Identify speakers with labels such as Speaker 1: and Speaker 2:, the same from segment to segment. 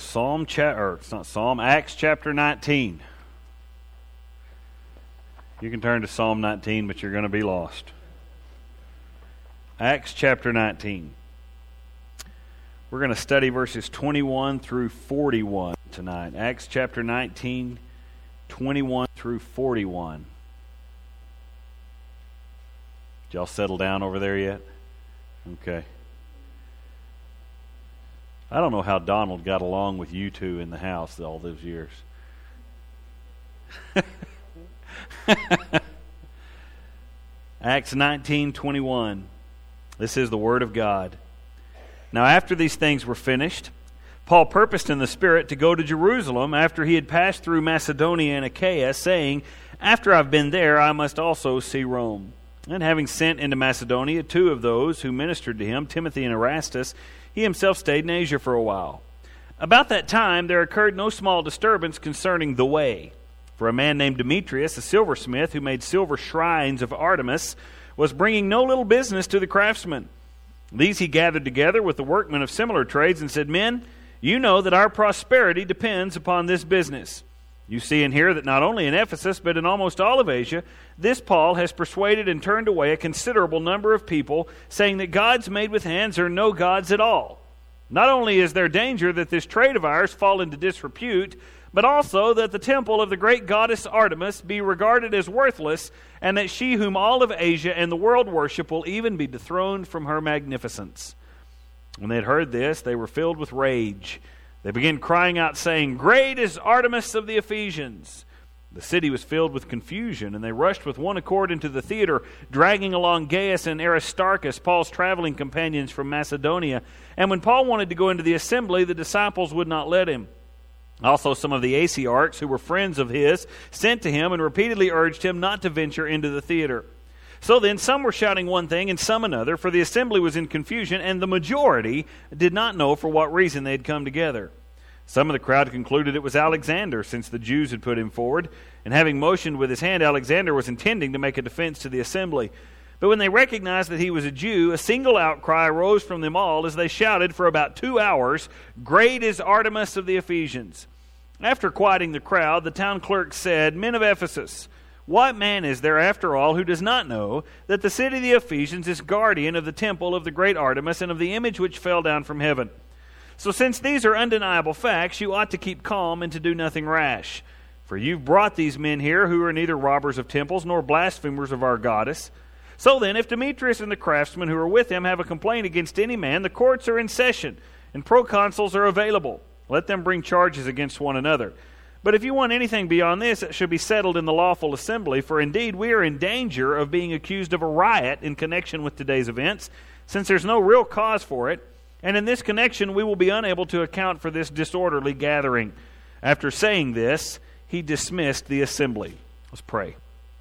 Speaker 1: Acts chapter 19. You can turn to Psalm 19, but you're going to be lost. Acts chapter 19. We're going to study verses 21 through 41 tonight. Acts chapter 19, 21 through 41. Did y'all settle down over there yet? Okay. I don't know how Donald got along with you two in the house all those years. Acts 19:21. This is the Word of God. Now after these things were finished, Paul purposed in the Spirit to go to Jerusalem after he had passed through Macedonia and Achaia, saying, "After I've been there, I must also see Rome." And having sent into Macedonia two of those who ministered to him, Timothy and Erastus, he himself stayed in Asia for a while. About that time there occurred no small disturbance concerning the way. For a man named Demetrius, a silversmith who made silver shrines of Artemis, was bringing no little business to the craftsmen. These he gathered together with the workmen of similar trades and said, "Men, you know that our prosperity depends upon this business. You see and hear that not only in Ephesus, but in almost all of Asia, this Paul has persuaded and turned away a considerable number of people, saying that gods made with hands are no gods at all. Not only is there danger that this trade of ours fall into disrepute, but also that the temple of the great goddess Artemis be regarded as worthless, and that she whom all of Asia and the world worship will even be dethroned from her magnificence." When they had heard this, they were filled with rage. They began crying out, saying, "Great is Artemis of the Ephesians!" The city was filled with confusion, and they rushed with one accord into the theater, dragging along Gaius and Aristarchus, Paul's traveling companions from Macedonia. And when Paul wanted to go into the assembly, the disciples would not let him. Also some of the Asiarchs, who were friends of his, sent to him and repeatedly urged him not to venture into the theater. So then some were shouting one thing and some another, for the assembly was in confusion, and the majority did not know for what reason they had come together. Some of the crowd concluded it was Alexander, since the Jews had put him forward, and having motioned with his hand, Alexander was intending to make a defense to the assembly. But when they recognized that he was a Jew, a single outcry arose from them all as they shouted for about 2 hours, "Great is Artemis of the Ephesians!" After quieting the crowd, the town clerk said, "Men of Ephesus, what man is there after all who does not know that the city of the Ephesians is guardian of the temple of the great Artemis and of the image which fell down from heaven? So since these are undeniable facts, you ought to keep calm and to do nothing rash. For you've brought these men here who are neither robbers of temples nor blasphemers of our goddess. So then, if Demetrius and the craftsmen who are with him have a complaint against any man, the courts are in session, and proconsuls are available. Let them bring charges against one another. But if you want anything beyond this, it should be settled in the lawful assembly, for indeed we are in danger of being accused of a riot in connection with today's events, since there's no real cause for it, and in this connection we will be unable to account for this disorderly gathering." After saying this, he dismissed the assembly. Let's pray.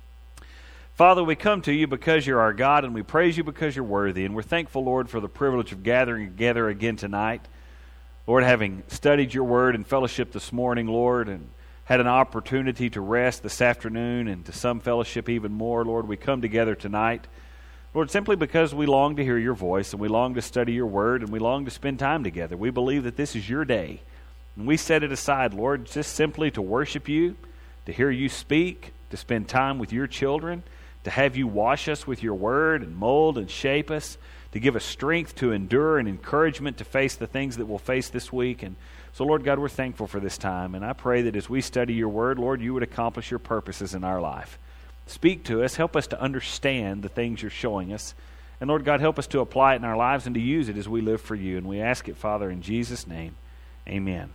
Speaker 1: Father, we come to you because you're our God, and we praise you because you're worthy. And we're thankful, Lord, for the privilege of gathering together again tonight. Lord, having studied your word and fellowship this morning, Lord, and had an opportunity to rest this afternoon and to some fellowship even more, Lord, we come together tonight, Lord, simply because we long to hear your voice, and we long to study your word, and we long to spend time together. We believe that this is your day. And we set it aside, Lord, just simply to worship you, to hear you speak, to spend time with your children, to have you wash us with your word and mold and shape us, to give us strength to endure and encouragement to face the things that we'll face this week. And so, Lord God, we're thankful for this time. And I pray that as we study your word, Lord, you would accomplish your purposes in our life. Speak to us. Help us to understand the things you're showing us. And Lord God, help us to apply it in our lives and to use it as we live for you. And we ask it, Father, in Jesus' name. Amen.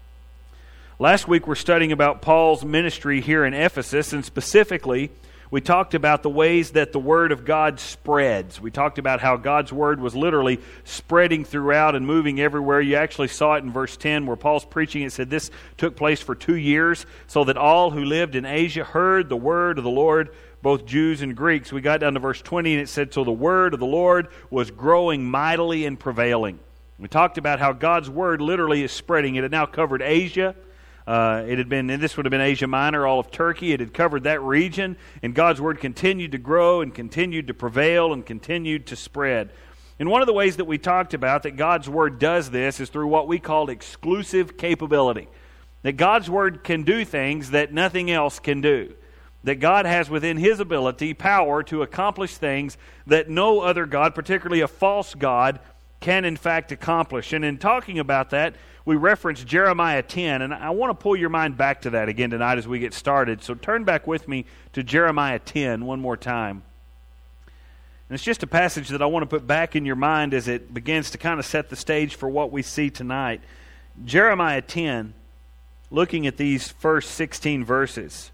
Speaker 1: Last week we're studying about Paul's ministry here in Ephesus, and specifically we talked about the ways that the Word of God spreads. We talked about how God's Word was literally spreading throughout and moving everywhere. You actually saw it in verse 10 where Paul's preaching. It said this took place for 2 years, so that all who lived in Asia heard the Word of the Lord, both Jews and Greeks. We got down to verse 20 and it said, "So the Word of the Lord was growing mightily and prevailing." We talked about how God's Word literally is spreading. It had now covered Asia. It had been, and this would have been Asia Minor, all of Turkey. It had covered that region, and God's Word continued to grow and continued to prevail and continued to spread. And one of the ways that we talked about that God's Word does this is through what we call exclusive capability. That God's Word can do things that nothing else can do. That God has within His ability power to accomplish things that no other God, particularly a false God, can in fact accomplish. And in talking about that, we reference Jeremiah 10, and I want to pull your mind back to that again tonight as we get started. So turn back with me to Jeremiah 10 one more time. And it's just a passage that I want to put back in your mind as it begins to kind of set the stage for what we see tonight. Jeremiah 10, looking at these first 16 verses.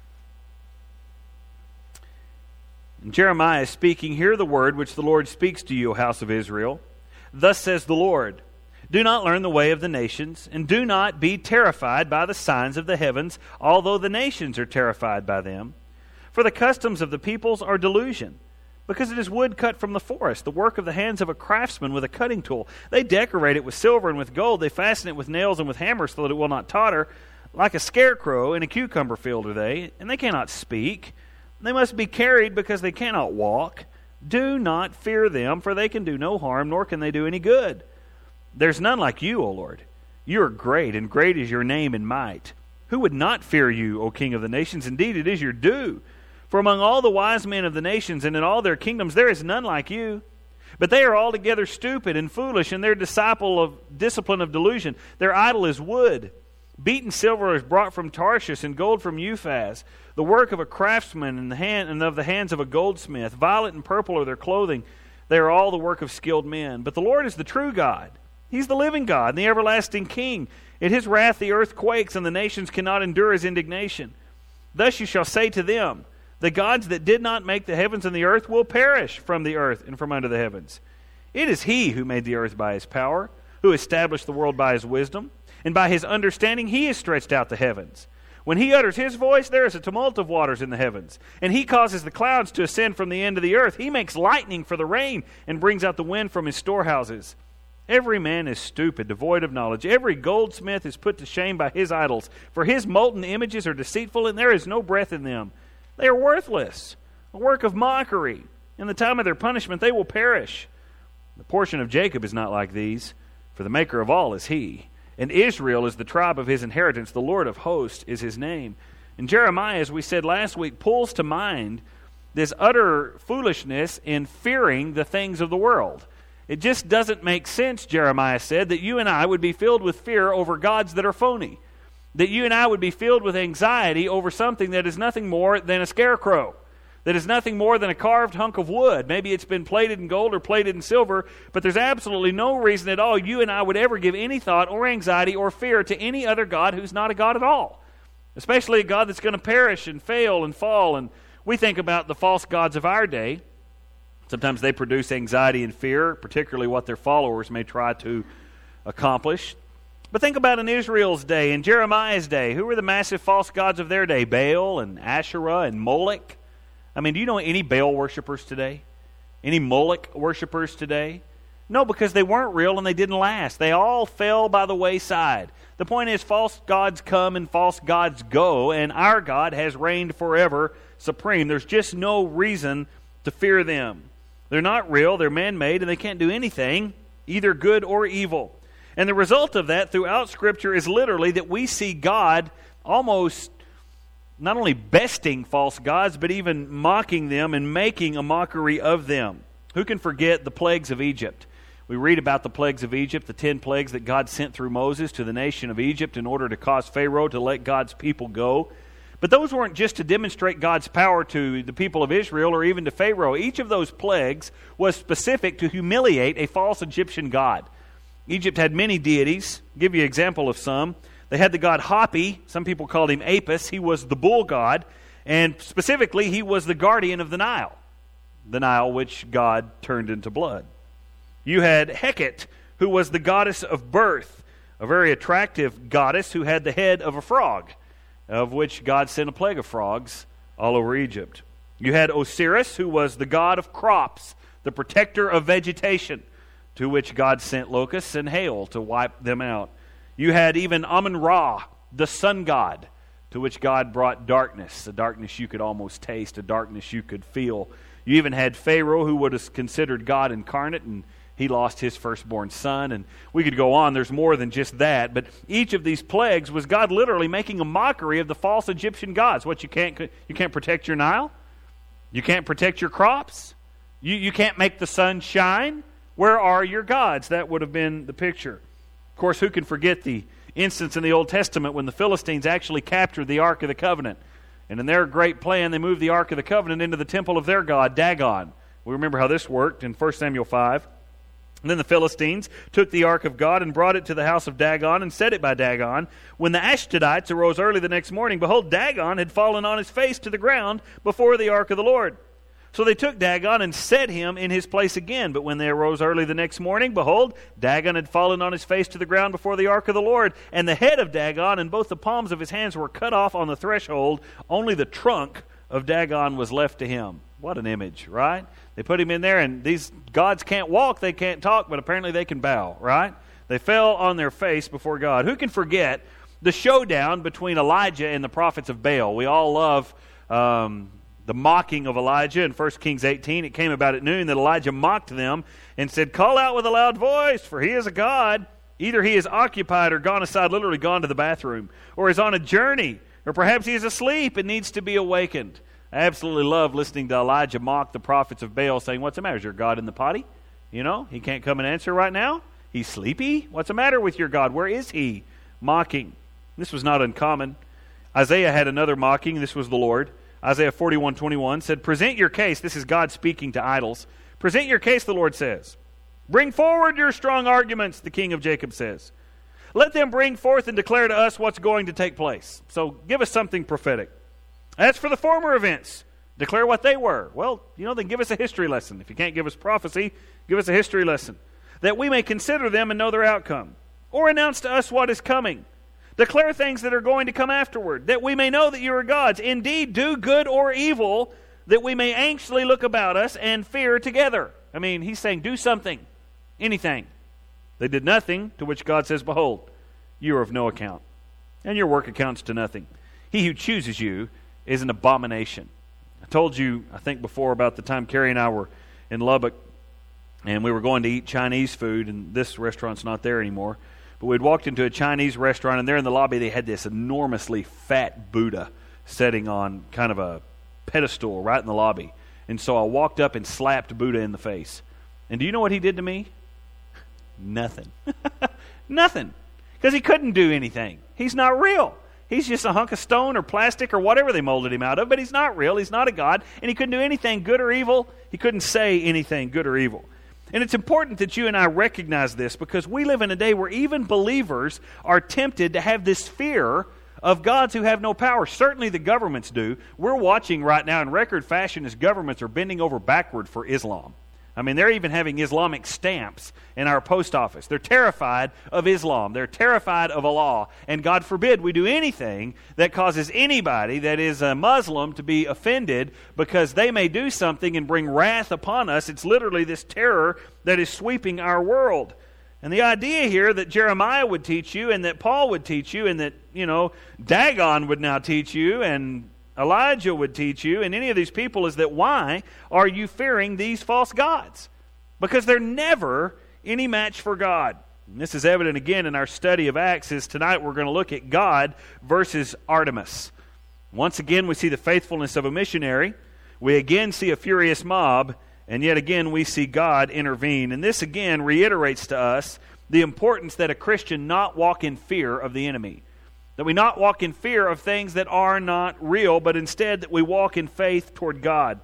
Speaker 1: And Jeremiah is speaking, "Hear the word which the Lord speaks to you, O house of Israel. Thus says the Lord, do not learn the way of the nations, and do not be terrified by the signs of the heavens, although the nations are terrified by them. For the customs of the peoples are delusion, because it is wood cut from the forest, the work of the hands of a craftsman with a cutting tool. They decorate it with silver and with gold. They fasten it with nails and with hammers so that it will not totter. Like a scarecrow in a cucumber field are they, and they cannot speak. They must be carried because they cannot walk. Do not fear them, for they can do no harm, nor can they do any good. There's none like you, O Lord. You are great, and great is your name in might. Who would not fear you, O King of the nations? Indeed, it is your due. For among all the wise men of the nations and in all their kingdoms, there is none like you. But they are altogether stupid and foolish, and their discipline of delusion. Their idol is wood. Beaten silver is brought from Tarshish, and gold from Uphaz. The work of a craftsman and of the hands of a goldsmith. Violet and purple are their clothing. They are all the work of skilled men. But the Lord is the true God. He's the living God and the everlasting King. In His wrath the earth quakes, and the nations cannot endure His indignation. Thus you shall say to them, the gods that did not make the heavens and the earth will perish from the earth and from under the heavens. It is He who made the earth by His power, who established the world by His wisdom, and by His understanding He has stretched out the heavens. When He utters His voice, there is a tumult of waters in the heavens. And He causes the clouds to ascend from the end of the earth. He makes lightning for the rain, and brings out the wind from His storehouses. Every man is stupid, devoid of knowledge. Every goldsmith is put to shame by his idols. For his molten images are deceitful, and there is no breath in them. They are worthless, a work of mockery. In the time of their punishment they will perish. The portion of Jacob is not like these, for the maker of all is He. And Israel is the tribe of His inheritance. The Lord of hosts is His name. And Jeremiah, as we said last week, pulls to mind this utter foolishness in fearing the things of the world. It just doesn't make sense, Jeremiah said, that you and I would be filled with fear over gods that are phony. That you and I would be filled with anxiety over something that is nothing more than a scarecrow. That is nothing more than a carved hunk of wood. Maybe it's been plated in gold or plated in silver, but there's absolutely no reason at all you and I would ever give any thought or anxiety or fear to any other God who's not a God at all. Especially a God that's going to perish and fail and fall. And we think about the false gods of our day. Sometimes they produce anxiety and fear, particularly what their followers may try to accomplish. But think about in Israel's day, in Jeremiah's day, who were the massive false gods of their day? Baal and Asherah and Moloch. I mean, do you know any Baal worshipers today? Any Moloch worshipers today? No, because they weren't real and they didn't last. They all fell by the wayside. The point is, false gods come and false gods go, and our God has reigned forever supreme. There's just no reason to fear them. They're not real, they're man-made, and they can't do anything, either good or evil. And the result of that throughout Scripture is literally that we see God almost not only besting false gods, but even mocking them and making a mockery of them. Who can forget the plagues of Egypt? We read about the plagues of Egypt, the 10 plagues that God sent through Moses to the nation of Egypt in order to cause Pharaoh to let God's people go. But those weren't just to demonstrate God's power to the people of Israel or even to Pharaoh. Each of those plagues was specific to humiliate a false Egyptian god. Egypt had many deities. I'll give you an example of some. They had the god Hapi. Some people called him Apis. He was the bull god. And specifically, he was the guardian of the Nile which God turned into blood. You had Hecate, who was the goddess of birth, a very attractive goddess who had the head of a frog, of which God sent a plague of frogs all over Egypt. You had Osiris, who was the god of crops, the protector of vegetation, to which God sent locusts and hail to wipe them out. You had even Amun-Ra, the sun god, to which God brought darkness, a darkness you could almost taste, a darkness you could feel. You even had Pharaoh, who would have considered God incarnate, and he lost his firstborn son. And we could go on. There's more than just that. But each of these plagues was God literally making a mockery of the false Egyptian gods. What, you can't protect your Nile? You can't protect your crops? You can't make the sun shine? Where are your gods? That would have been the picture. Of course, who can forget the instance in the Old Testament when the Philistines actually captured the Ark of the Covenant? And in their great plan, they moved the Ark of the Covenant into the temple of their god, Dagon. We remember how this worked in 1 Samuel 5. And then the Philistines took the ark of God and brought it to the house of Dagon and set it by Dagon. When the Ashdodites arose early the next morning, behold, Dagon had fallen on his face to the ground before the ark of the Lord. So they took Dagon and set him in his place again. But when they arose early the next morning, behold, Dagon had fallen on his face to the ground before the ark of the Lord. And the head of Dagon and both the palms of his hands were cut off on the threshold. Only the trunk of Dagon was left to him. What an image, right? They put him in there, and these gods can't walk, they can't talk, but apparently they can bow, right? They fell on their face before God. Who can forget the showdown between Elijah and the prophets of Baal? We all love the mocking of Elijah in 1 Kings 18. It came about at noon that Elijah mocked them and said, "Call out with a loud voice, for he is a god. Either he is occupied or gone aside, literally gone to the bathroom, or is on a journey, or perhaps he is asleep and needs to be awakened." I absolutely love listening to Elijah mock the prophets of Baal, saying, "What's the matter? Is your God in the potty? You know, he can't come and answer right now? He's sleepy? What's the matter with your God? Where is he?" Mocking. This was not uncommon. Isaiah had another mocking. This was the Lord. Isaiah 41:21 said, "Present your case." This is God speaking to idols. "Present your case," the Lord says. "Bring forward your strong arguments," the King of Jacob says. "Let them bring forth and declare to us what's going to take place." So give us something prophetic. As for the former events, declare what they were. Well, then give us a history lesson. If you can't give us prophecy, give us a history lesson, that we may consider them and know their outcome. Or announce to us what is coming. Declare things that are going to come afterward, that we may know that you are gods. Indeed, do good or evil, that we may anxiously look about us and fear together. I mean, he's saying, do something, anything. They did nothing, to which God says, "Behold, you are of no account, and your work accounts to nothing. He who chooses you is an abomination." I told you, I think before, about the time Carrie and I were in Lubbock, and we were going to eat Chinese food, and this restaurant's not there anymore. But we'd walked into a Chinese restaurant, and there in the lobby they had this enormously fat Buddha sitting on kind of a pedestal right in the lobby. And so I walked up and slapped Buddha in the face. And do you know what he did to me? Nothing. Nothing. Because he couldn't do anything. He's not real. He's just a hunk of stone or plastic or whatever they molded him out of, but he's not real. He's not a god, and he couldn't do anything good or evil. He couldn't say anything good or evil. And it's important that you and I recognize this, because we live in a day where even believers are tempted to have this fear of gods who have no power. Certainly the governments do. We're watching right now in record fashion as governments are bending over backward for Islam. I mean, they're even having Islamic stamps in our post office. They're terrified of Islam. They're terrified of Allah. And God forbid we do anything that causes anybody that is a Muslim to be offended, because they may do something and bring wrath upon us. It's literally this terror that is sweeping our world. And the idea here that Jeremiah would teach you, and that Paul would teach you, and that, Dagon would now teach you, and Elijah would teach you, and any of these people, is that why are you fearing these false gods? Because they're never any match for God. And this is evident again in our study of Acts, as tonight we're going to look at God versus Artemis. Once again we see the faithfulness of a missionary. We again see a furious mob, and yet again we see God intervene. And this again reiterates to us the importance that a Christian not walk in fear of the enemy. That we not walk in fear of things that are not real, but instead that we walk in faith toward God.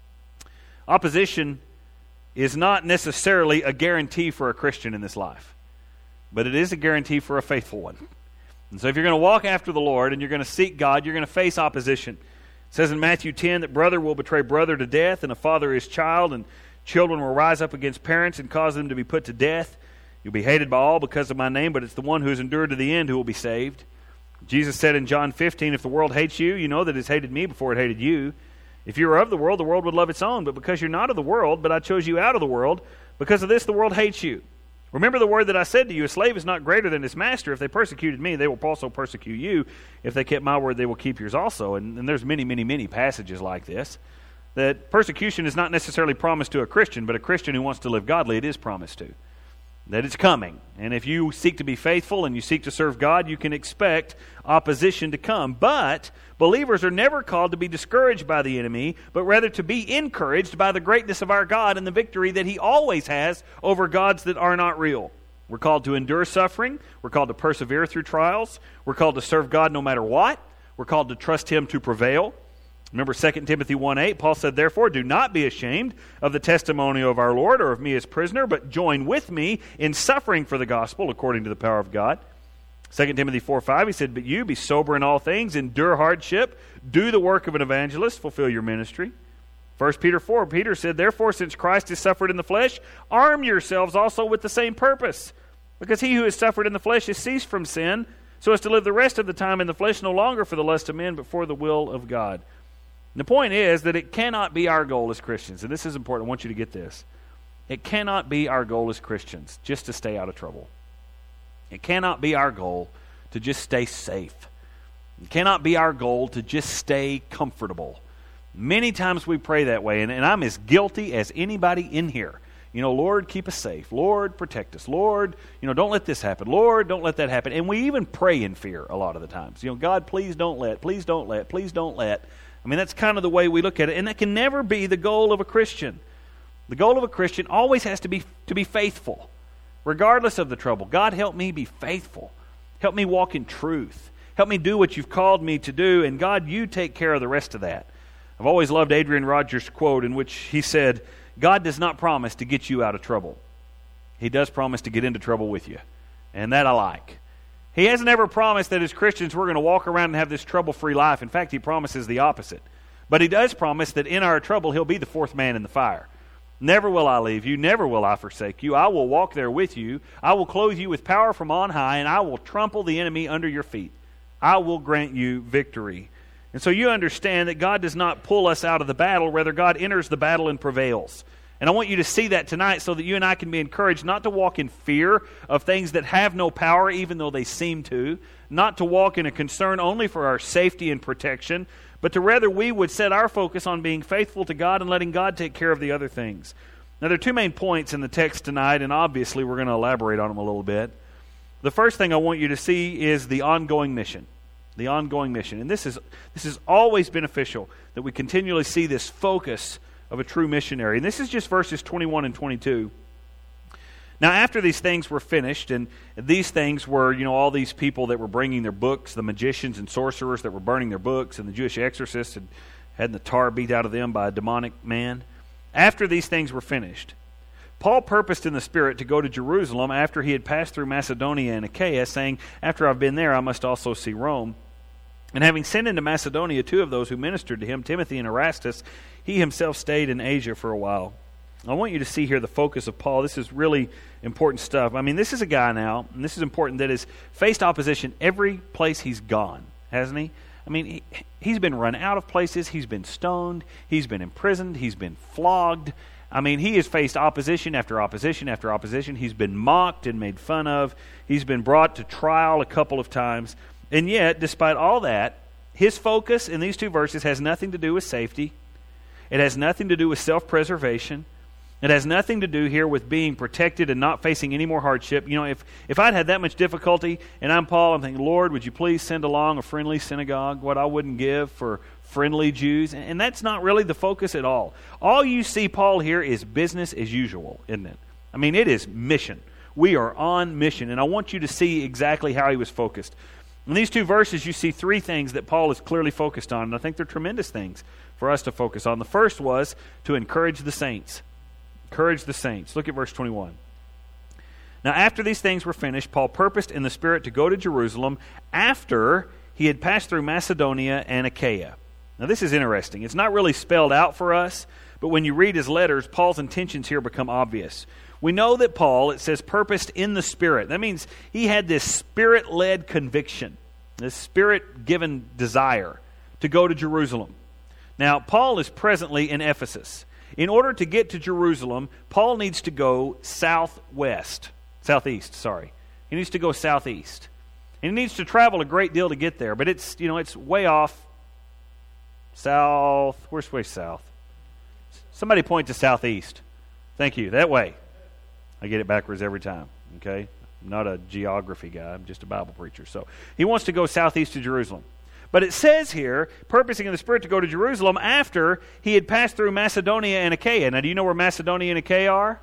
Speaker 1: Opposition is not necessarily a guarantee for a Christian in this life, but it is a guarantee for a faithful one. And so if you're going to walk after the Lord and you're going to seek God, you're going to face opposition. It says in Matthew 10 that brother will betray brother to death, and a father his child, and children will rise up against parents and cause them to be put to death. You'll be hated by all because of my name, but it's the one who has endured to the end who will be saved. Jesus said in John 15, "If the world hates you, you know that it's hated me before it hated you. If you were of the world would love its own. But because you're not of the world, but I chose you out of the world, because of this the world hates you. Remember the word that I said to you, a slave is not greater than his master. If they persecuted me, they will also persecute you. If they kept my word, they will keep yours also." And there's many, many, many passages like this. that persecution is not necessarily promised to a Christian, but a Christian who wants to live godly, it is promised to. That it's coming. And if you seek to be faithful and you seek to serve God, you can expect opposition to come. But believers are never called to be discouraged by the enemy, but rather to be encouraged by the greatness of our God and the victory that He always has over gods that are not real. We're called to endure suffering. We're called to persevere through trials. We're called to serve God no matter what. We're called to trust Him to prevail. Remember 2 Timothy 1:8, Paul said, "Therefore do not be ashamed of the testimony of our Lord or of me as prisoner, but join with me in suffering for the gospel according to the power of God." 2 Timothy 4:5, he said, "But you be sober in all things, endure hardship, do the work of an evangelist, fulfill your ministry." 1 Peter 4, Peter said, "Therefore, since Christ has suffered in the flesh, arm yourselves also with the same purpose. Because he who has suffered in the flesh has ceased from sin, so as to live the rest of the time in the flesh no longer for the lust of men, but for the will of God." And the point is that it cannot be our goal as Christians, and this is important, I want you to get this. It cannot be our goal as Christians just to stay out of trouble. It cannot be our goal to just stay safe. It cannot be our goal to just stay comfortable. Many times we pray that way, and I'm as guilty as anybody in here. Lord, keep us safe. Lord, protect us. Lord, don't let this happen. Lord, don't let that happen. And we even pray in fear a lot of the times. God, please don't let, please don't let, please don't let. That's kind of the way we look at it. And that can never be the goal of a Christian. The goal of a Christian always has to be faithful, regardless of the trouble. God, help me be faithful. Help me walk in truth. Help me do what you've called me to do. And God, you take care of the rest of that. I've always loved Adrian Rogers' quote in which he said, "God does not promise to get you out of trouble. He does promise to get into trouble with you." And that I like. He hasn't ever promised that as Christians we're going to walk around and have this trouble-free life. In fact, He promises the opposite. But He does promise that in our trouble He'll be the fourth man in the fire. "Never will I leave you, never will I forsake you. I will walk there with you. I will clothe you with power from on high, and I will trample the enemy under your feet. I will grant you victory." And so you understand that God does not pull us out of the battle. Rather, God enters the battle and prevails. And I want you to see that tonight so that you and I can be encouraged not to walk in fear of things that have no power, even though they seem to. Not to walk in a concern only for our safety and protection, but to rather we would set our focus on being faithful to God and letting God take care of the other things. Now, there are two main points in the text tonight, and obviously we're going to elaborate on them a little bit. The first thing I want you to see is the ongoing mission. The ongoing mission. And this is always beneficial, that we continually see this focus of a true missionary. And this is just verses 21 and 22. Now, after these things were finished, and these things were, all these people that were bringing their books, the magicians and sorcerers that were burning their books, and the Jewish exorcists and had the tar beat out of them by a demonic man. After these things were finished, Paul purposed in the Spirit to go to Jerusalem after he had passed through Macedonia and Achaia, saying, "After I've been there, I must also see Rome." And having sent into Macedonia two of those who ministered to him, Timothy and Erastus, he himself stayed in Asia for a while. I want you to see here the focus of Paul. This is really important stuff. This is a guy now, and this is important, that has faced opposition every place he's gone, hasn't he? He's been run out of places. He's been stoned. He's been imprisoned. He's been flogged. He has faced opposition after opposition after opposition. He's been mocked and made fun of. He's been brought to trial a couple of times. And yet, despite all that, his focus in these two verses has nothing to do with safety. It has nothing to do with self-preservation. It has nothing to do here with being protected and not facing any more hardship. If I'd had that much difficulty and I'm Paul, I'm thinking, Lord, would you please send along a friendly synagogue, what I wouldn't give for friendly Jews? And that's not really the focus at all. All you see Paul here is business as usual, isn't it? It is mission. We are on mission, and I want you to see exactly how he was focused. In these two verses, you see three things that Paul is clearly focused on, and I think they're tremendous things for us to focus on. The first was to encourage the saints. Encourage the saints. Look at verse 21. Now, after these things were finished, Paul purposed in the Spirit to go to Jerusalem after he had passed through Macedonia and Achaia. Now, this is interesting. It's not really spelled out for us, but when you read his letters, Paul's intentions here become obvious. We know that Paul, it says, purposed in the Spirit. That means he had this Spirit-led conviction, this Spirit-given desire to go to Jerusalem. Now, Paul is presently in Ephesus. In order to get to Jerusalem, Paul needs to go southeast. He needs to go southeast. And he needs to travel a great deal to get there, but it's way off south. Where's way south? Somebody point to southeast. Thank you. That way. I get it backwards every time. Okay? I'm not a geography guy. I'm just a Bible preacher. So he wants to go southeast to Jerusalem. But it says here, purposing in the Spirit to go to Jerusalem after he had passed through Macedonia and Achaia. Now, do you know where Macedonia and Achaia are?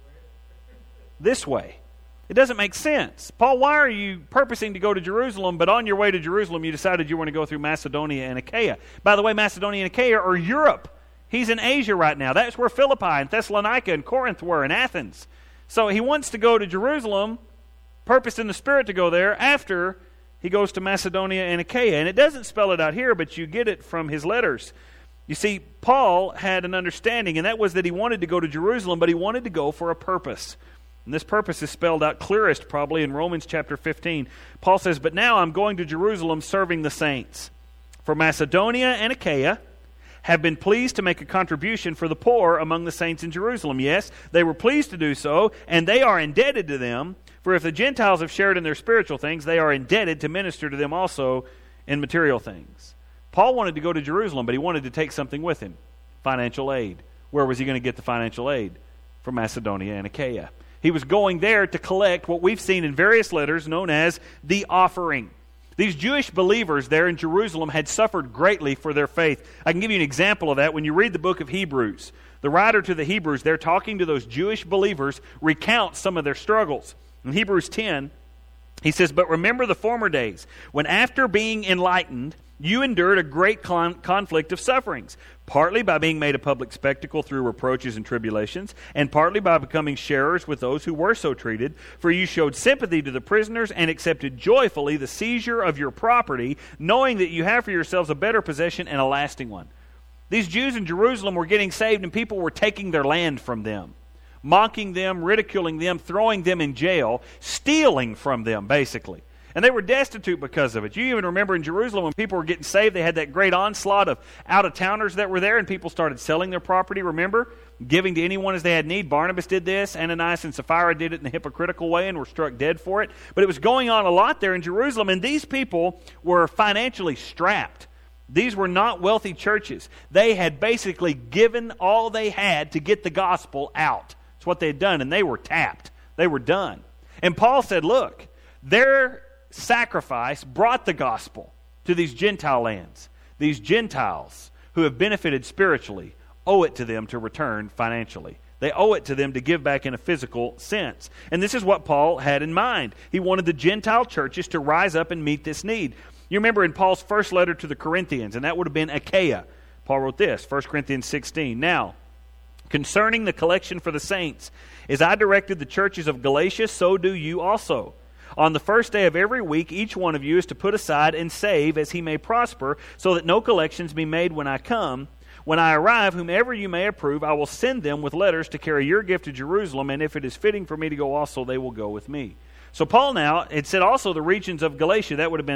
Speaker 1: This way. It doesn't make sense. Paul, why are you purposing to go to Jerusalem, but on your way to Jerusalem you decided you want to go through Macedonia and Achaia? By the way, Macedonia and Achaia are Europe. He's in Asia right now. That's where Philippi and Thessalonica and Corinth were, and Athens. So he wants to go to Jerusalem, purposed in the Spirit to go there after he goes to Macedonia and Achaia. And it doesn't spell it out here, but you get it from his letters. You see, Paul had an understanding, and that was that he wanted to go to Jerusalem, but he wanted to go for a purpose. And this purpose is spelled out clearest probably in Romans chapter 15. Paul says, "But now I'm going to Jerusalem serving the saints. For Macedonia and Achaia have been pleased to make a contribution for the poor among the saints in Jerusalem." Yes, they were pleased to do so, and they are indebted to them. For if the Gentiles have shared in their spiritual things, they are indebted to minister to them also in material things. Paul wanted to go to Jerusalem, but he wanted to take something with him, financial aid. Where was he going to get the financial aid? From Macedonia and Achaia. He was going there to collect what we've seen in various letters known as the offering. These Jewish believers there in Jerusalem had suffered greatly for their faith. I can give you an example of that when you read the book of Hebrews. The writer to the Hebrews, they're talking to those Jewish believers, recounts some of their struggles. In Hebrews 10, he says, "But remember the former days, when after being enlightened, you endured a great conflict of sufferings, partly by being made a public spectacle through reproaches and tribulations, and partly by becoming sharers with those who were so treated. For you showed sympathy to the prisoners and accepted joyfully the seizure of your property, knowing that you have for yourselves a better possession and a lasting one." These Jews in Jerusalem were getting saved, and people were taking their land from them, mocking them, ridiculing them, throwing them in jail, stealing from them, basically. And they were destitute because of it. You even remember in Jerusalem when people were getting saved, they had that great onslaught of out-of-towners that were there, and people started selling their property, remember? Giving to anyone as they had need. Barnabas did this. Ananias and Sapphira did it in a hypocritical way and were struck dead for it. But it was going on a lot there in Jerusalem, and these people were financially strapped. These were not wealthy churches. They had basically given all they had to get the gospel out. That's what they had done, and they were tapped. They were done. And Paul said, look, their sacrifice brought the gospel to these Gentile lands. These Gentiles who have benefited spiritually owe it to them to return financially. They owe it to them to give back in a physical sense. And this is what Paul had in mind. He wanted the Gentile churches to rise up and meet this need. You remember in Paul's first letter to the Corinthians, and that would have been Achaia. Paul wrote this, 1 Corinthians 16. "Now, concerning the collection for the saints, as I directed the churches of Galatia, so do you also. On the first day of every week, each one of you is to put aside and save as he may prosper, so that no collections be made when I come. When I arrive, whomever you may approve, I will send them with letters to carry your gift to Jerusalem, and if it is fitting for me to go also, they will go with me." So Paul now, it said also the regions of Galatia, that would have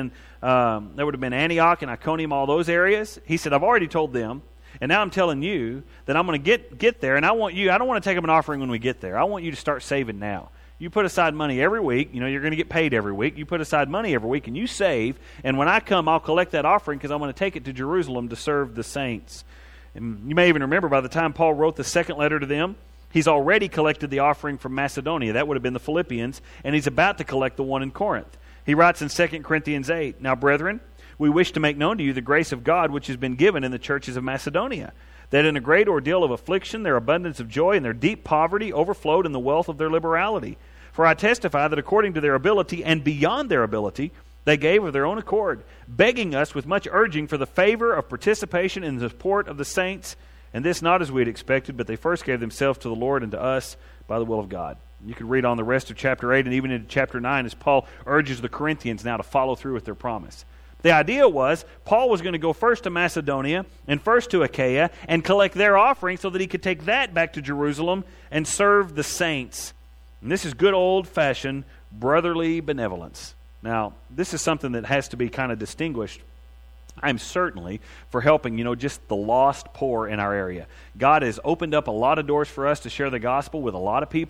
Speaker 1: been Antioch and Iconium, all those areas. He said, I've already told them, and now I'm telling you that I'm going to get there, and I don't want to take up an offering when we get there. I want you to start saving now. You put aside money every week. You know, you're going to get paid every week. You put aside money every week, and you save, and when I come, I'll collect that offering because I'm going to take it to Jerusalem to serve the saints. And you may even remember by the time Paul wrote the second letter to them, he's already collected the offering from Macedonia. That would have been the Philippians, and he's about to collect the one in Corinth. He writes in 2 Corinthians 8, "Now, brethren, we wish to make known to you the grace of God which has been given in the churches of Macedonia, that in a great ordeal of affliction their abundance of joy and their deep poverty overflowed in the wealth of their liberality. For I testify that according to their ability and beyond their ability, they gave of their own accord, begging us with much urging for the favor of participation in the support of the saints, and this not as we had expected, but they first gave themselves to the Lord and to us by the will of God." You can read on the rest of chapter 8 and even into chapter 9 as Paul urges the Corinthians now to follow through with their promise. The idea was Paul was going to go first to Macedonia and first to Achaia and collect their offering so that he could take that back to Jerusalem and serve the saints. And this is good old-fashioned brotherly benevolence. Now, this is something that has to be kind of distinguished. I'm certainly for helping, just the lost poor in our area. God has opened up a lot of doors for us to share the gospel with a lot of people.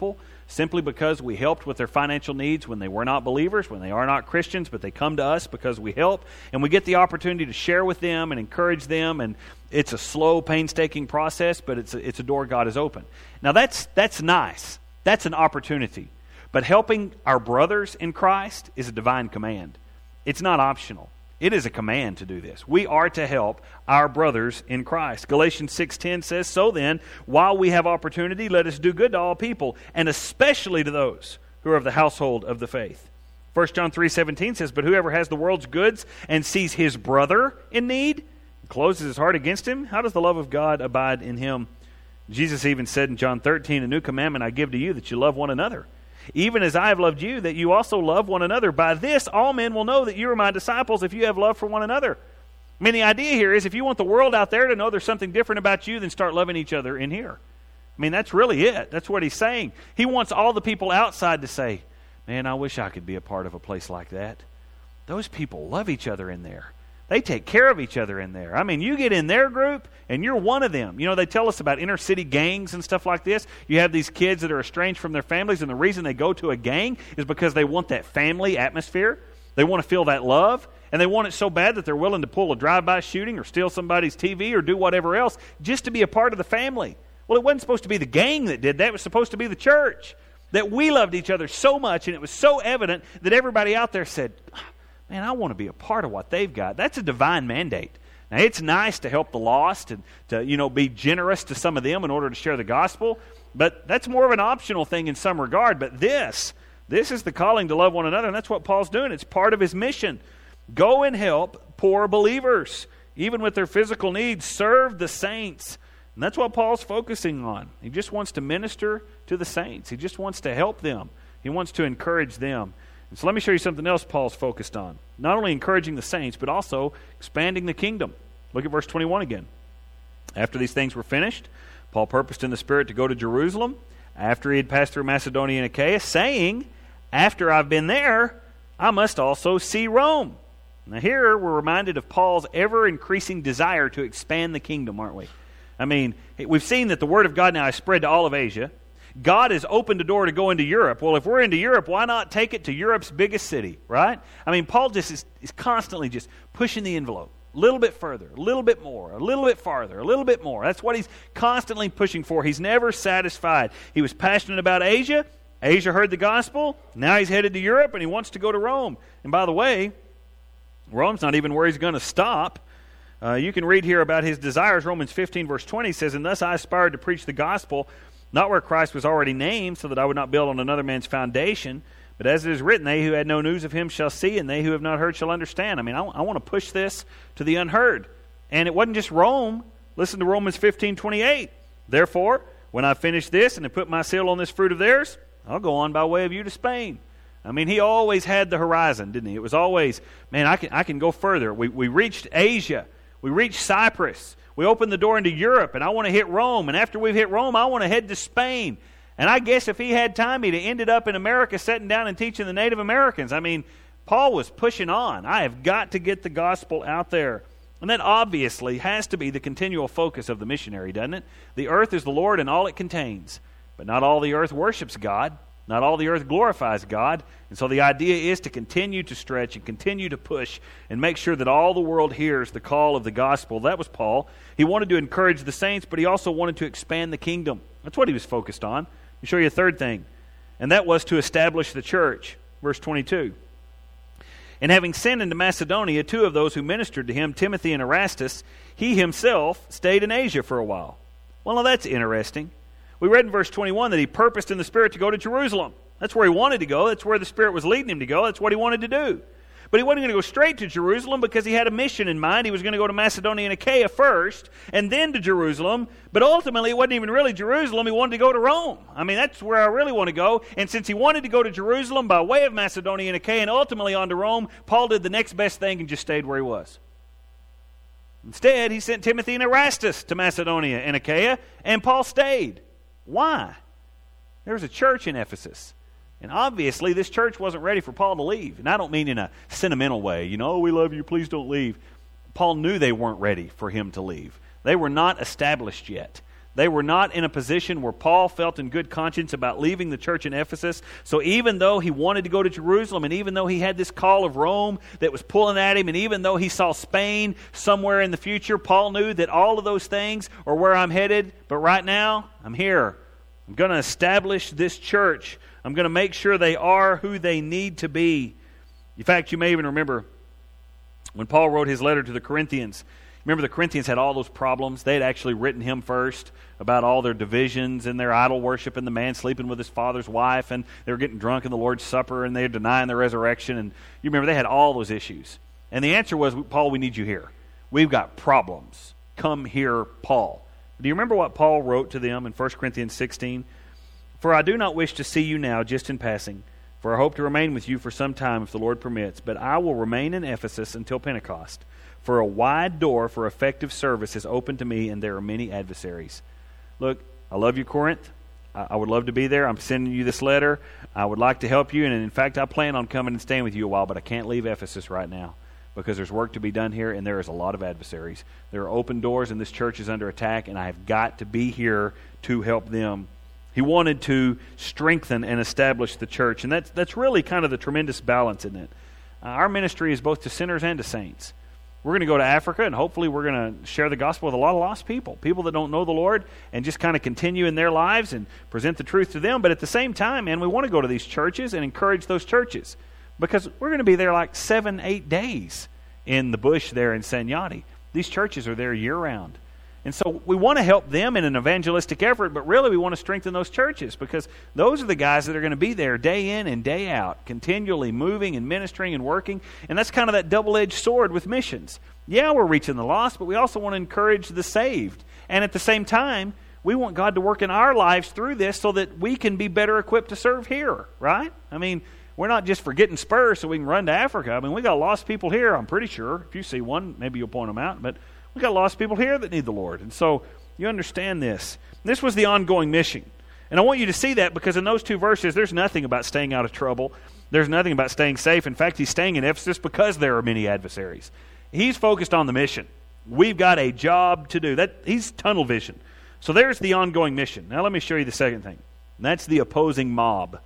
Speaker 1: simply because we helped with their financial needs when they were not believers, when they are not Christians, but they come to us because we help, and we get the opportunity to share with them and encourage them, and it's a slow, painstaking process, but it's a door God has opened. Now that's nice. That's an opportunity. But helping our brothers in Christ is a divine command. It's not optional. It is a command to do this. We are to help our brothers in Christ. Galatians 6:10 says, "So then, while we have opportunity, let us do good to all people, and especially to those who are of the household of the faith." 1 John 3:17 says, "But whoever has the world's goods and sees his brother in need, and closes his heart against him, how does the love of God abide in him?" Jesus even said in John 13, "A new commandment I give to you, that you love one another. Even as I have loved you, that you also love one another. By this all men will know that you are my disciples, if you have love for one another." I mean, the idea here is if you want the world out there to know there's something different about you, then start loving each other in here. I mean, that's really it. That's what he's saying. He wants all the people outside to say, "Man, I wish I could be a part of a place like that. Those people love each other in there. They take care of each other in there. I mean, you get in their group, and you're one of them." You know, they tell us about inner city gangs and stuff like this. You have these kids that are estranged from their families, and the reason they go to a gang is because they want that family atmosphere. They want to feel that love, and they want it so bad that they're willing to pull a drive-by shooting or steal somebody's TV or do whatever else just to be a part of the family. Well, it wasn't supposed to be the gang that did that. It was supposed to be the church. That we loved each other so much, and it was so evident that everybody out there said, "Man, I want to be a part of what they've got." That's a divine mandate. Now, it's nice to help the lost and to, be generous to some of them in order to share the gospel, but that's more of an optional thing in some regard. But this is the calling to love one another, and that's what Paul's doing. It's part of his mission. Go and help poor believers, even with their physical needs. Serve the saints. And that's what Paul's focusing on. He just wants to minister to the saints. He just wants to help them. He wants to encourage them. So let me show you something else Paul's focused on. Not only encouraging the saints, but also expanding the kingdom. Look at verse 21 again. "After these things were finished, Paul purposed in the Spirit to go to Jerusalem, after he had passed through Macedonia and Achaia, saying, 'After I've been there, I must also see Rome.'" Now here we're reminded of Paul's ever-increasing desire to expand the kingdom, aren't we? I mean, we've seen that the Word of God now has spread to all of Asia. God has opened the door to go into Europe. Well, if we're into Europe, why not take it to Europe's biggest city, right? I mean, Paul just is constantly just pushing the envelope. A little bit further, a little bit more, a little bit farther, a little bit more. That's what he's constantly pushing for. He's never satisfied. He was passionate about Asia. Asia heard the gospel. Now he's headed to Europe, and he wants to go to Rome. And by the way, Rome's not even where he's going to stop. You can read here about his desires. Romans 15, verse 20 says, "And thus I aspired to preach the gospel, not where Christ was already named, so that I would not build on another man's foundation. But as it is written, they who had no news of him shall see, and they who have not heard shall understand." I mean, I want to push this to the unheard. And it wasn't just Rome. Listen to Romans 15:28. "Therefore, when I finish this and have put my seal on this fruit of theirs, I'll go on by way of you to Spain." I mean, he always had the horizon, didn't he? It was always, man, I can go further. We reached Asia. We reached Cyprus. We opened the door into Europe, and I want to hit Rome. And after we've hit Rome, I want to head to Spain. And I guess if he had time, he'd have ended up in America sitting down and teaching the Native Americans. I mean, Paul was pushing on. I have got to get the gospel out there. And that obviously has to be the continual focus of the missionary, doesn't it? The earth is the Lord and all it contains. But not all the earth worships God. Not all the earth glorifies God. And so the idea is to continue to stretch and continue to push and make sure that all the world hears the call of the gospel. That was Paul. He wanted to encourage the saints, but he also wanted to expand the kingdom. That's what he was focused on. Let me show you a third thing. And that was to establish the church. Verse 22. "And having sent into Macedonia 2 of those who ministered to him, Timothy and Erastus, he himself stayed in Asia for a while." Well, now that's interesting. We read in verse 21 that he purposed in the Spirit to go to Jerusalem. That's where he wanted to go. That's where the Spirit was leading him to go. That's what he wanted to do. But he wasn't going to go straight to Jerusalem because he had a mission in mind. He was going to go to Macedonia and Achaia first and then to Jerusalem. But ultimately, it wasn't even really Jerusalem. He wanted to go to Rome. I mean, that's where I really want to go. And since he wanted to go to Jerusalem by way of Macedonia and Achaia and ultimately on to Rome, Paul did the next best thing and just stayed where he was. Instead, he sent Timothy and Erastus to Macedonia and Achaia, and Paul stayed. Why? There was a church in Ephesus. And obviously, this church wasn't ready for Paul to leave. And I don't mean in a sentimental way, "Oh, we love you, please don't leave." Paul knew they weren't ready for him to leave. They were not established yet. They were not in a position where Paul felt in good conscience about leaving the church in Ephesus. So even though he wanted to go to Jerusalem, and even though he had this call of Rome that was pulling at him, and even though he saw Spain somewhere in the future, Paul knew that all of those things are where I'm headed. But right now, I'm here. I'm going to establish this church. I'm going to make sure they are who they need to be. In fact, you may even remember when Paul wrote his letter to the Corinthians. Remember, the Corinthians had all those problems. They had actually written him first about all their divisions and their idol worship and the man sleeping with his father's wife, and they were getting drunk in the Lord's Supper, and they were denying the resurrection. And you remember, they had all those issues. And the answer was, Paul, we need you here. We've got problems. Come here, Paul. Do you remember what Paul wrote to them in 1 Corinthians 16? For I do not wish to see you now just in passing, for I hope to remain with you for some time if the Lord permits, but I will remain in Ephesus until Pentecost. For a wide door for effective service is open to me, and there are many adversaries. Look, I love you, Corinth. I would love to be there. I'm sending you this letter. I would like to help you, and in fact, I plan on coming and staying with you a while, but I can't leave Ephesus right now because there's work to be done here, and there is a lot of adversaries. There are open doors, and this church is under attack, and I have got to be here to help them. He wanted to strengthen and establish the church, and that's really kind of the tremendous balance in it. Our ministry is both to sinners and to saints. We're going to go to Africa, and hopefully we're going to share the gospel with a lot of lost people that don't know the Lord, and just kind of continue in their lives and present the truth to them. But at the same time, man, we want to go to these churches and encourage those churches, because we're going to be there like 7-8 days in the bush there in Sanyati. These churches are there year-round. And so we want to help them in an evangelistic effort, but really we want to strengthen those churches, because those are the guys that are going to be there day in and day out, continually moving and ministering and working. And that's kind of that double-edged sword with missions. Yeah, we're reaching the lost, but we also want to encourage the saved. And at the same time, we want God to work in our lives through this so that we can be better equipped to serve here, right? I mean, we're not just for getting spurs so we can run to Africa. I mean, we got lost people here, I'm pretty sure. If you see one, maybe you'll point them out, but we got lost people here that need the Lord. And so you understand this. This was the ongoing mission. And I want you to see that, because in those two verses, there's nothing about staying out of trouble. There's nothing about staying safe. In fact, he's staying in Ephesus because there are many adversaries. He's focused on the mission. We've got a job to do. He's tunnel vision. So there's the ongoing mission. Now let me show you the second thing. And that's the opposing mob.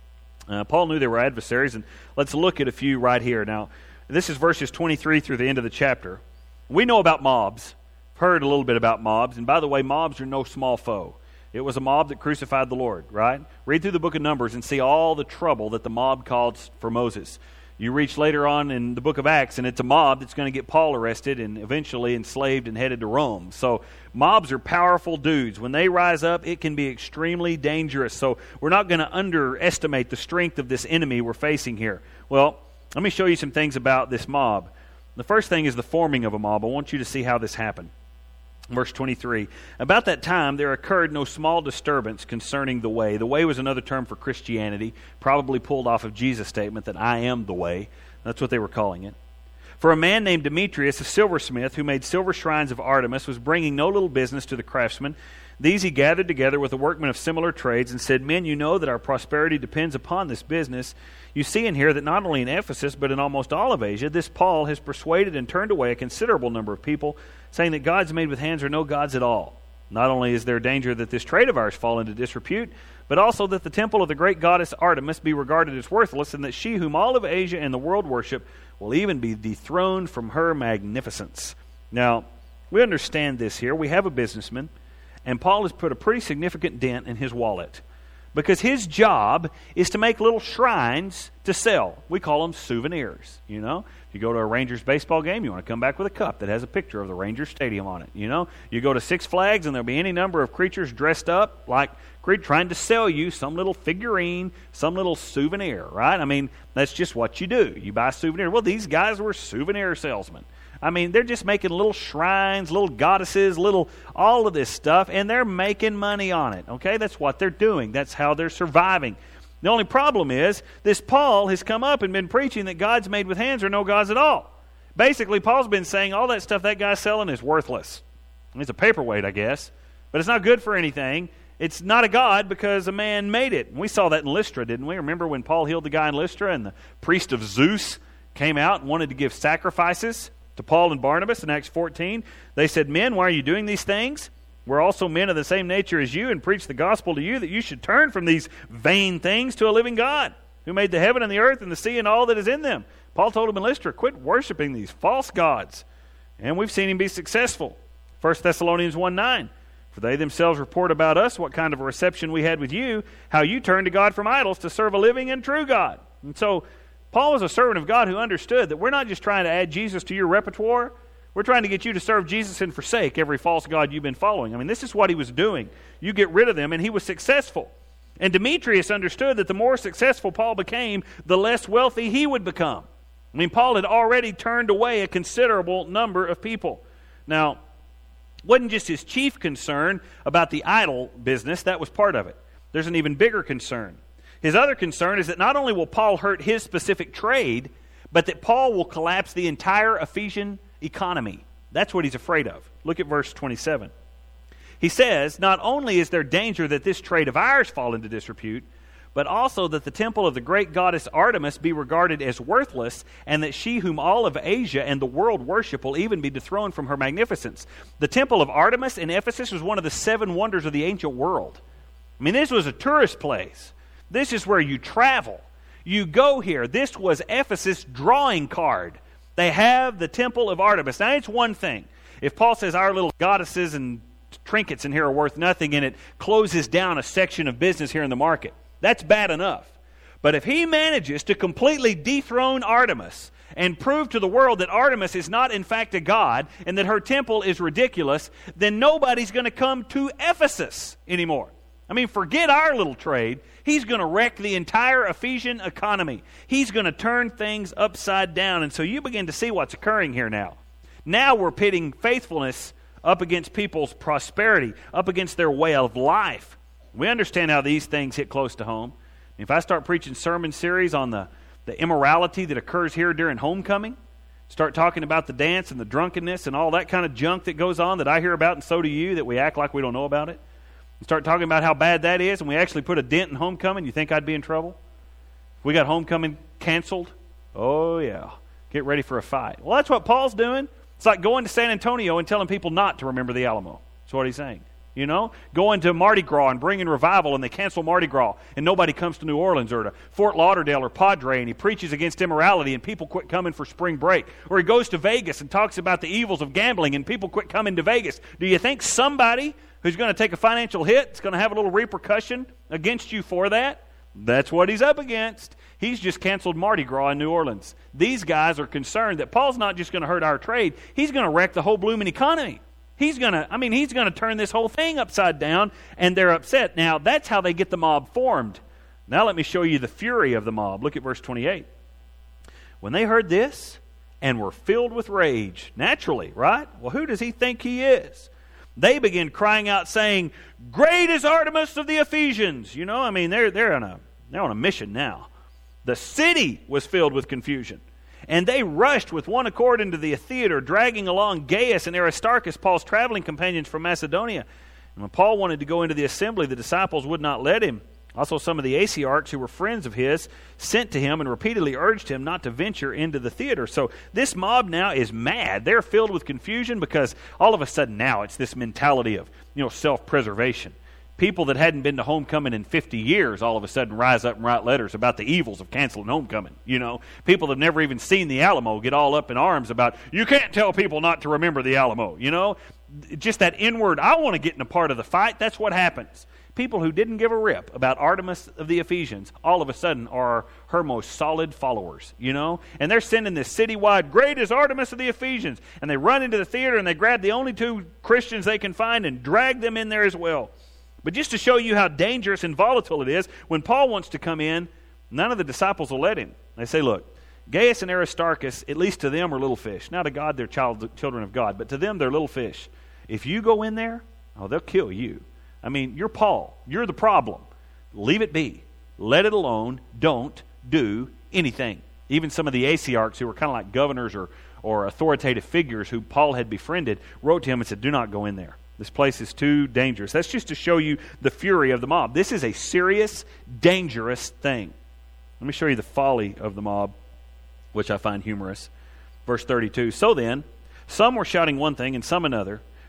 Speaker 1: Paul knew there were adversaries, and let's look at a few right here. Now, this is verses 23 through the end of the chapter. We know about mobs. Heard a little bit about mobs. And by the way, mobs are no small foe. It was a mob that crucified the Lord, right? Read through the book of Numbers and see all the trouble that the mob caused for Moses. You reach later on in the book of Acts, and it's a mob that's going to get Paul arrested and eventually enslaved and headed to Rome. So mobs are powerful dudes. When they rise up, it can be extremely dangerous. So we're not going to underestimate the strength of this enemy we're facing here. Well, let me show you some things about this mob. The first thing is the forming of a mob. I want you to see how this happened. Verse 23, about that time there occurred no small disturbance concerning the way. The way was another term for Christianity, probably pulled off of Jesus' statement that I am the way. That's what they were calling it. For a man named Demetrius, a silversmith, who made silver shrines of Artemis, was bringing no little business to the craftsmen. These he gathered together with the workmen of similar trades and said, Men, you know that our prosperity depends upon this business. You see and hear that not only in Ephesus, but in almost all of Asia, this Paul has persuaded and turned away a considerable number of people, saying that gods made with hands are no gods at all. Not only is there danger that this trade of ours fall into disrepute, but also that the temple of the great goddess Artemis be regarded as worthless, and that she whom all of Asia and the world worship will even be dethroned from her magnificence. Now, we understand this here. We have a businessman, and Paul has put a pretty significant dent in his wallet, because his job is to make little shrines to sell. We call them souvenirs, you know. If you go to a Rangers baseball game, you want to come back with a cup that has a picture of the Rangers stadium on it, you know. You go to Six Flags, and there'll be any number of creatures dressed up like trying to sell you some little figurine, some little souvenir, right? I mean, that's just what you do. You buy a souvenir. Well, these guys were souvenir salesmen. I mean, they're just making little shrines, little goddesses, all of this stuff, and they're making money on it, okay? That's what they're doing. That's how they're surviving. The only problem is, this Paul has come up and been preaching that gods made with hands are no gods at all. Basically, Paul's been saying all that stuff that guy's selling is worthless. It's a paperweight, I guess, but it's not good for anything. It's not a god because a man made it. We saw that in Lystra, didn't we? Remember when Paul healed the guy in Lystra and the priest of Zeus came out and wanted to give sacrifices to Paul and Barnabas in Acts 14? They said, Men, why are you doing these things? We're also men of the same nature as you, and preach the gospel to you, that you should turn from these vain things to a living God, who made the heaven and the earth and the sea and all that is in them. Paul told him in Lystra, quit worshiping these false gods. And we've seen him be successful. 1 Thessalonians 1:9. For they themselves report about us what kind of a reception we had with you, how you turned to God from idols to serve a living and true God. And so Paul was a servant of God who understood that we're not just trying to add Jesus to your repertoire. We're trying to get you to serve Jesus and forsake every false god you've been following. I mean, this is what he was doing. You get rid of them, and he was successful. And Demetrius understood that the more successful Paul became, the less wealthy he would become. I mean, Paul had already turned away a considerable number of people. Now, it wasn't just his chief concern about the idol business. That was part of it. There's an even bigger concern. His other concern is that not only will Paul hurt his specific trade, but that Paul will collapse the entire Ephesian economy. That's what he's afraid of. Look at verse 27. He says, not only is there danger that this trade of ours fall into disrepute, but also that the temple of the great goddess Artemis be regarded as worthless, and that she whom all of Asia and the world worship will even be dethroned from her magnificence. The temple of Artemis in Ephesus was one of the 7 wonders of the ancient world. I mean, this was a tourist place. This is where you travel. You go here. This was Ephesus' drawing card. They have the temple of Artemis. Now, it's one thing. If Paul says our little goddesses and trinkets in here are worth nothing, and it closes down a section of business here in the market, that's bad enough. But if he manages to completely dethrone Artemis and prove to the world that Artemis is not in fact a god and that her temple is ridiculous, then nobody's going to come to Ephesus anymore. I mean, forget our little trade. He's going to wreck the entire Ephesian economy. He's going to turn things upside down. And so you begin to see what's occurring here now. Now we're pitting faithfulness up against people's prosperity, up against their way of life. We understand how these things hit close to home. If I start preaching sermon series on the immorality that occurs here during homecoming, start talking about the dance and the drunkenness and all that kind of junk that goes on that I hear about and so do you, that we act like we don't know about it, and start talking about how bad that is, and we actually put a dent in homecoming, you think I'd be in trouble? If we got homecoming canceled, oh yeah, get ready for a fight. Well, that's what Paul's doing. It's like going to San Antonio and telling people not to remember the Alamo. That's what he's saying. You know, going to Mardi Gras and bringing revival, and they cancel Mardi Gras, and nobody comes to New Orleans or to Fort Lauderdale or Padre, and he preaches against immorality, and people quit coming for spring break. Or he goes to Vegas and talks about the evils of gambling, and people quit coming to Vegas. Do you think somebody who's going to take a financial hit is going to have a little repercussion against you for that? That's what he's up against. He's just canceled Mardi Gras in New Orleans. These guys are concerned that Paul's not just going to hurt our trade, he's going to wreck the whole blooming economy. He's going to turn this whole thing upside down, and they're upset. Now, that's how they get the mob formed. Now let me show you the fury of the mob. Look at verse 28. When they heard this and were filled with rage, naturally, right? Well, who does he think he is? They begin crying out, saying, "Great is Artemis of the Ephesians." You know, I mean, they're on a mission now. The city was filled with confusion. And they rushed with one accord into the theater, dragging along Gaius and Aristarchus, Paul's traveling companions from Macedonia. And when Paul wanted to go into the assembly, the disciples would not let him. Also, some of the Asiarchs, who were friends of his, sent to him and repeatedly urged him not to venture into the theater. So this mob now is mad. They're filled with confusion because all of a sudden now it's this mentality of, self-preservation. People that hadn't been to homecoming in 50 years all of a sudden rise up and write letters about the evils of canceling homecoming. People that have never even seen the Alamo get all up in arms about, you can't tell people not to remember the Alamo. Just that inward, I want to get in a part of the fight. That's what happens. People who didn't give a rip about Artemis of the Ephesians all of a sudden are her most solid followers, And they're sending this citywide, "Great is Artemis of the Ephesians." And they run into the theater and they grab the only 2 Christians they can find and drag them in there as well. But just to show you how dangerous and volatile it is, when Paul wants to come in, none of the disciples will let him. They say, look, Gaius and Aristarchus, at least to them, are little fish. Now to God, they're children of God, but to them, they're little fish. If you go in there, they'll kill you. I mean, you're Paul. You're the problem. Leave it be. Let it alone. Don't do anything. Even some of the Asiarchs, who were kind of like governors or authoritative figures who Paul had befriended, wrote to him and said, do not go in there. This place is too dangerous. That's just to show you the fury of the mob. This is a serious, dangerous thing. Let me show you the folly of the mob, which I find humorous. Verse 32, "So then, some were shouting one thing and some another,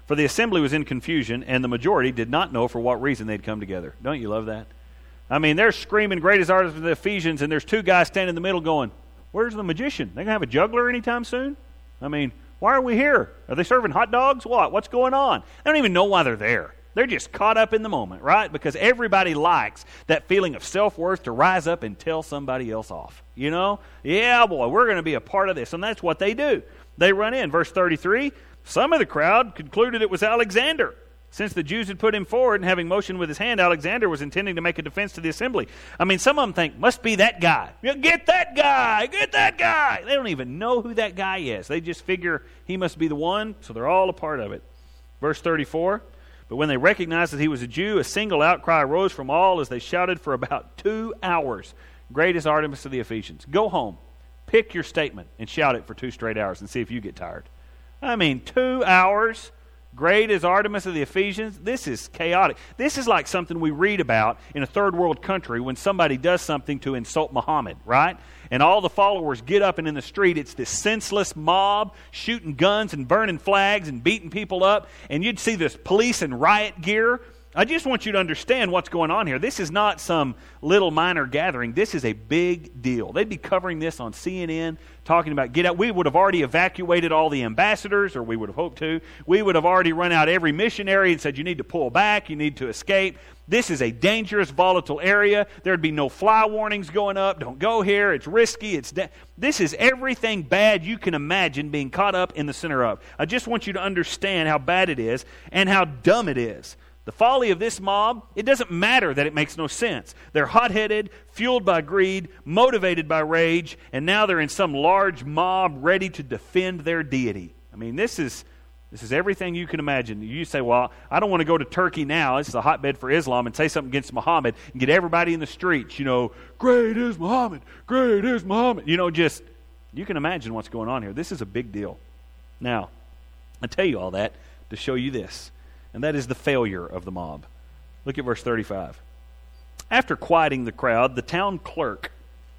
Speaker 1: For the assembly was in confusion, and the majority did not know for what reason they'd come together. Don't you love that? I mean, they're screaming, great is Artemis of the Ephesians, and there's two guys standing in the middle going, where's the magician? They going to have a juggler anytime soon? I mean, why are we here? Are they serving hot dogs? What? What's going on? They don't even know why they're there. They're just caught up in the moment, right? Because everybody likes that feeling of self-worth to rise up and tell somebody else off. You know? Yeah, boy, we're going to be a part of this. And that's what they do. They run in. Verse 33, some of the crowd concluded it was Alexander. Since the Jews had put him forward and having motioned with his hand, Alexander was intending to make a defense to the assembly. I mean, some of them think, must be that guy. Get that guy! Get that guy! They don't even know who that guy is. They just figure he must be the one, so they're all a part of it. Verse 34, but when they recognized that he was a Jew, a single outcry arose from all as they shouted for about 2 hours, great is Artemis of the Ephesians. Go home, pick your statement, and shout it for 2 straight hours and see if you get tired. I mean, 2 hours... Great is Artemis of the Ephesians. This is chaotic. This is like something we read about in a third world country when somebody does something to insult Muhammad, right? And all the followers get up and in the street, it's this senseless mob shooting guns and burning flags and beating people up. And you'd see this police and riot gear. I just want you to understand what's going on here. This is not some little minor gathering. This is a big deal. They'd be covering this on CNN, talking about get out. We would have already evacuated all the ambassadors, or we would have hoped to. We would have already run out every missionary and said, you need to pull back, you need to escape. This is a dangerous, volatile area. There'd be no fly warnings going up. Don't go here. It's risky. This is everything bad you can imagine being caught up in the center of. I just want you to understand how bad it is and how dumb it is. The folly of this mob, it doesn't matter that it makes no sense. They're hot-headed, fueled by greed, motivated by rage, and now they're in some large mob ready to defend their deity. I mean, this is everything you can imagine. You say, well, I don't want to go to Turkey now. This is a hotbed for Islam, and say something against Muhammad and get everybody in the streets, great is Muhammad, great is Muhammad. You can imagine what's going on here. This is a big deal. Now, I tell you all that to show you this. And that is the failure of the mob. Look at verse 35. After quieting the crowd, the town clerk,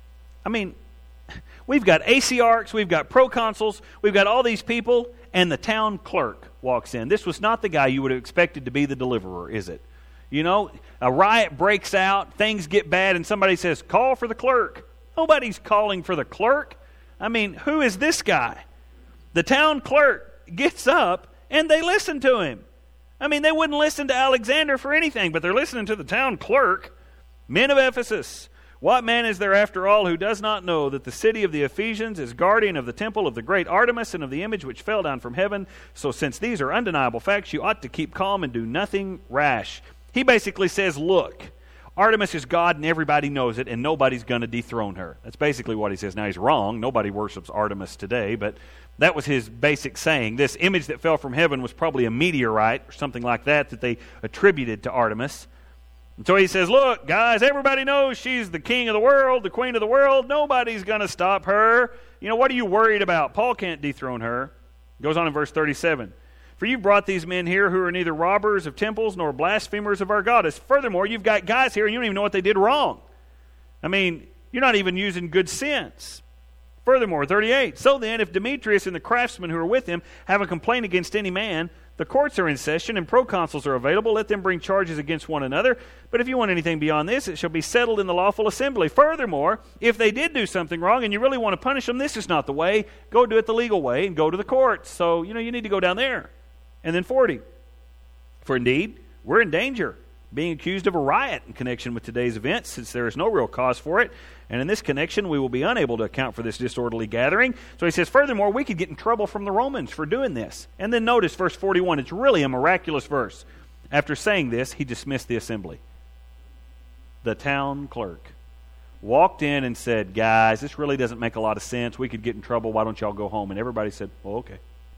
Speaker 1: we've got ACRs, we've got proconsuls, we've got all these people, and the town clerk walks in. This was not the guy you would have expected to be the deliverer, is it? A riot breaks out, things get bad, and somebody says, call for the clerk. Nobody's calling for the clerk. Who is this guy? The town clerk gets up, and they listen to him. They wouldn't listen to Alexander for anything, but they're listening to the town clerk. Men of Ephesus, what man is there after all who does not know that the city of the Ephesians is guardian of the temple of the great Artemis and of the image which fell down from heaven? So since these are undeniable facts, you ought to keep calm and do nothing rash. He basically says, look, Artemis is God and everybody knows it, and nobody's going to dethrone her. That's basically what he says. Now, he's wrong. Nobody worships Artemis today, but that was his basic saying. This image that fell from heaven was probably a meteorite or something like that they attributed to Artemis. And so he says, look, guys, everybody knows she's the king of the world, the queen of the world. Nobody's going to stop her. What are you worried about? Paul can't dethrone her. Goes on in verse 37. For you brought these men here who are neither robbers of temples nor blasphemers of our goddess. Furthermore, you've got guys here and you don't even know what they did wrong. You're not even using good sense. Furthermore, 38, so then, if Demetrius and the craftsmen who are with him have a complaint against any man, the courts are in session and proconsuls are available. Let them bring charges against one another. But if you want anything beyond this, it shall be settled in the lawful assembly. Furthermore, if they did do something wrong and you really want to punish them, this is not the way. Go do it the legal way and go to the courts. So, you need to go down there. And then 40, for indeed, we're in danger, being accused of a riot in connection with today's event, since there is no real cause for it. And in this connection, we will be unable to account for this disorderly gathering. So he says, furthermore, we could get in trouble from the Romans for doing this. And then notice verse 41. It's really a miraculous verse. After saying this, he dismissed the assembly. The town clerk walked in and said, guys, this really doesn't make a lot of sense. We could get in trouble. Why don't y'all go home? And everybody said, well, okay.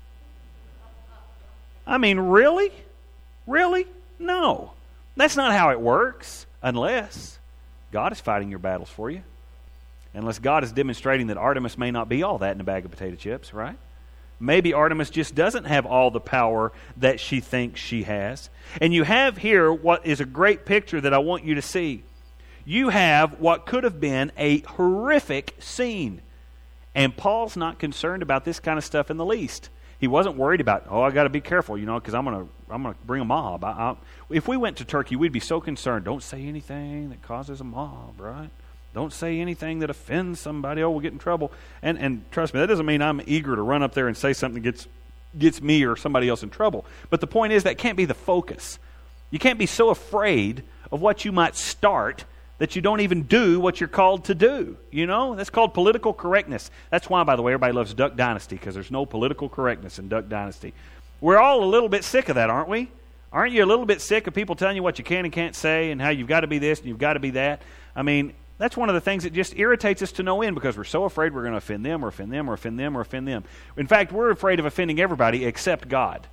Speaker 1: Really? Really? No. That's not how it works, unless God is fighting your battles for you. Unless God is demonstrating that Artemis may not be all that in a bag of potato chips, right? Maybe Artemis just doesn't have all the power that she thinks she has. And you have here what is a great picture that I want you to see. You have what could have been a horrific scene. And Paul's not concerned about this kind of stuff in the least. He wasn't worried about, I got to be careful, because I'm gonna bring a mob. If we went to Turkey, we'd be so concerned. Don't say anything that causes a mob, right? Don't say anything that offends somebody. We'll get in trouble. And trust me, that doesn't mean I'm eager to run up there and say something that gets me or somebody else in trouble. But the point is, that can't be the focus. You can't be so afraid of what you might start that you don't even do what you're called to do. That's called political correctness. That's why, by the way, everybody loves Duck Dynasty, because there's no political correctness in Duck Dynasty. We're all a little bit sick of that, aren't we? Aren't you a little bit sick of people telling you what you can and can't say and how you've got to be this and you've got to be that? That's one of the things that just irritates us to no end, because we're so afraid we're going to offend them or offend them or offend them or offend them. In fact, we're afraid of offending everybody except God.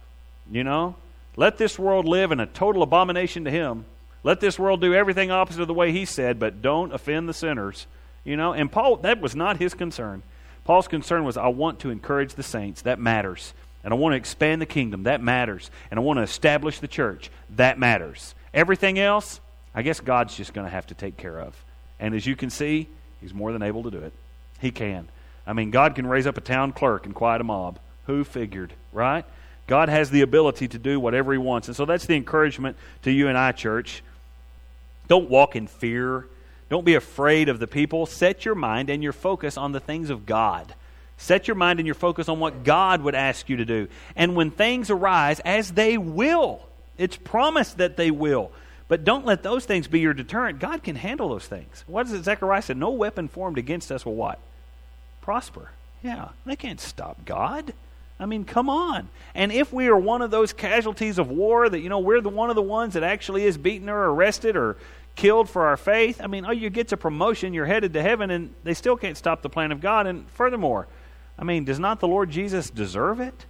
Speaker 1: Let this world live in a total abomination to Him. Let this world do everything opposite of the way He said, but don't offend the sinners. And Paul, that was not his concern. Paul's concern was, I want to encourage the saints. That matters. And I want to expand the kingdom. That matters. And I want to establish the church. That matters. Everything else, I guess God's just going to have to take care of. And as you can see, He's more than able to do it. He can. God can raise up a town clerk and quiet a mob. Who figured, right? God has the ability to do whatever He wants. And so that's the encouragement to you and I, church. Don't walk in fear. Don't be afraid of the people. Set your mind and your focus on the things of God. Set your mind and your focus on what God would ask you to do. And when things arise, as they will, it's promised that they will. But don't let those things be your deterrent. God can handle those things. What does it Zechariah say? No weapon formed against us will what? Prosper. Yeah, they can't stop God. Come on. And if we are one of those casualties of war that, we're one of the ones that actually is beaten or arrested or killed for our faith, you get to promotion, you're headed to heaven, and they still can't stop the plan of God. And furthermore, does not the Lord Jesus deserve it?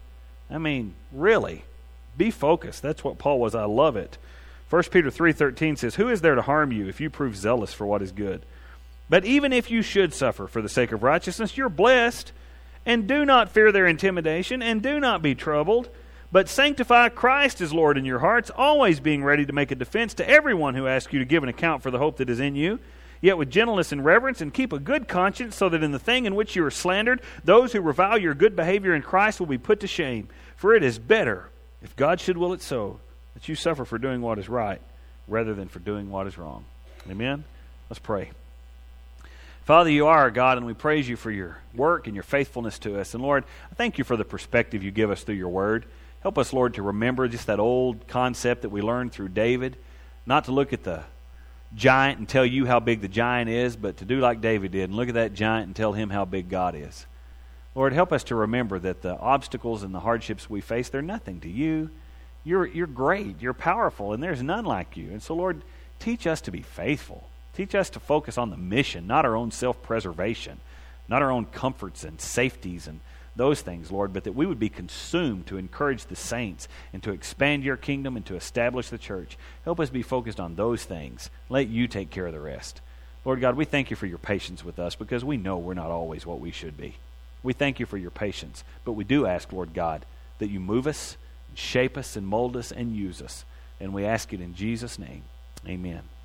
Speaker 1: Really, be focused. That's what Paul was. I love it. 1 Peter 3:13 says, who is there to harm you if you prove zealous for what is good? But even if you should suffer for the sake of righteousness, you're blessed. And do not fear their intimidation, and do not be troubled, but sanctify Christ as Lord in your hearts, always being ready to make a defense to everyone who asks you to give an account for the hope that is in you, yet with gentleness and reverence, and keep a good conscience, so that in the thing in which you are slandered, those who revile your good behavior in Christ will be put to shame. For it is better, if God should will it so, that you suffer for doing what is right, rather than for doing what is wrong. Amen? Let's pray. Father, You are our God, and we praise You for Your work and Your faithfulness to us. And Lord, I thank You for the perspective You give us through Your Word. Help us, Lord, to remember just that old concept that we learned through David, not to look at the giant and tell You how big the giant is, but to do like David did and look at that giant and tell him how big God is. Lord, help us to remember that the obstacles and the hardships we face, they're nothing to You. You're great, You're powerful, and there's none like You. And so, Lord, teach us to be faithful. Teach us to focus on the mission, not our own self-preservation, not our own comforts and safeties and those things, Lord, but that we would be consumed to encourage the saints and to expand Your kingdom and to establish the church. Help us be focused on those things. Let You take care of the rest. Lord God, we thank You for Your patience with us, because we know we're not always what we should be. We thank You for Your patience, but we do ask, Lord God, that You move us, shape us, and mold us, and use us. And we ask it in Jesus' name. Amen.